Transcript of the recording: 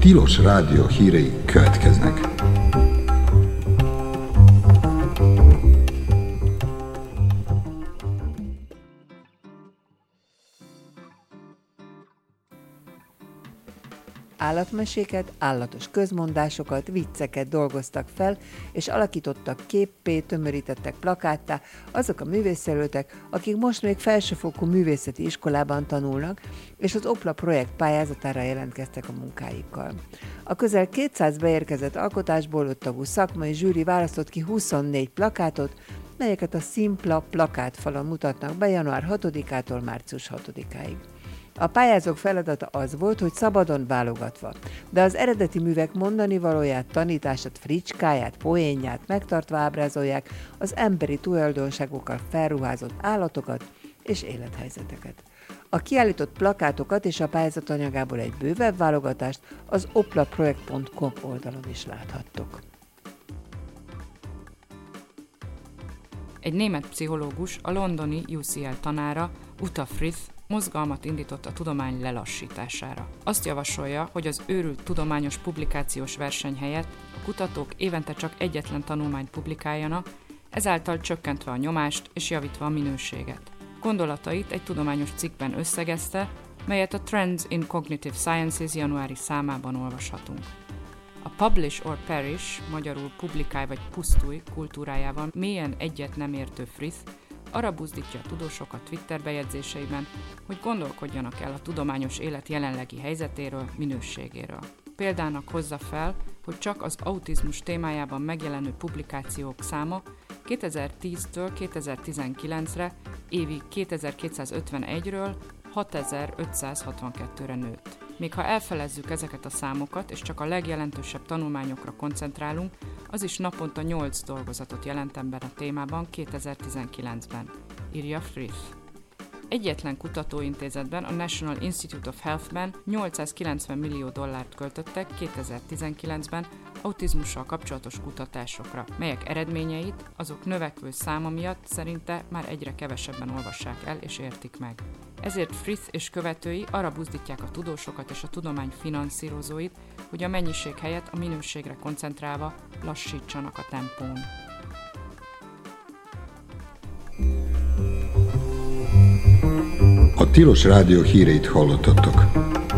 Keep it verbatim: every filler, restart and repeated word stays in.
Tilos Rádió hírei következnek. Állatmeséket, állatos közmondásokat, vicceket dolgoztak fel, és alakítottak képpé, tömörítettek plakáttá azok a művészjelöltek, akik most még felsőfokú művészeti iskolában tanulnak, és az Opla projekt pályázatára jelentkeztek a munkáikkal. A közel kétszáz beérkezett alkotásból öt tagú szakmai zsűri választott ki huszonnégy plakátot, melyeket a Szimpla plakátfalon mutatnak be január hatodikától március hatodikáig. A pályázók feladata az volt, hogy szabadon válogatva, de az eredeti művek mondani valóját, tanítását, fricskáját, poénját megtartva ábrázolják az emberi tulajdonságokkal felruházott állatokat és élethelyzeteket. A kiállított plakátokat és a pályázat anyagából egy bővebb válogatást az oplaprojekt pont com oldalon is láthattok. Egy német pszichológus, a londoni U C L tanára, Uta Frith mozgalmat indított a tudomány lelassítására. Azt javasolja, hogy az őrült tudományos publikációs verseny helyett a kutatók évente csak egyetlen tanulmányt publikáljanak, ezáltal csökkentve a nyomást és javítva a minőséget. Gondolatait egy tudományos cikkben összegezte, melyet a Trends in Cognitive Sciences januári számában olvashatunk. A Publish or Perish, magyarul publikálj vagy pusztulj kultúrájával mélyen egyet nem értő Frith arra buzdítja a tudósokat Twitter bejegyzéseiben, hogy gondolkodjanak el a tudományos élet jelenlegi helyzetéről, minőségéről. Példának hozza fel, hogy csak az autizmus témájában megjelenő publikációk száma kétezer-tíztől kétezer-tizenkilencre évi kétezer-kétszázötvenegyről hatezer-ötszázhatvankettőre nőtt. Még ha elfelezzük ezeket a számokat, és csak a legjelentősebb tanulmányokra koncentrálunk, az is naponta nyolc dolgozatot jelent ebben a témában kétezer-tizenkilencben, írja Frith. Egyetlen kutatóintézetben, a National Institute of Healthben nyolcszázkilencven millió dollárt költöttek kétezer-tizenkilencben autizmussal kapcsolatos kutatásokra, melyek eredményeit azok növekvő száma miatt szerinte már egyre kevesebben olvassák el és értik meg. Ezért Frith és követői arra buzdítják a tudósokat és a tudomány finanszírozóit, hogy a mennyiség helyett a minőségre koncentrálva lassítsanak a tempón. A Tilos Rádió híreit hallottatok.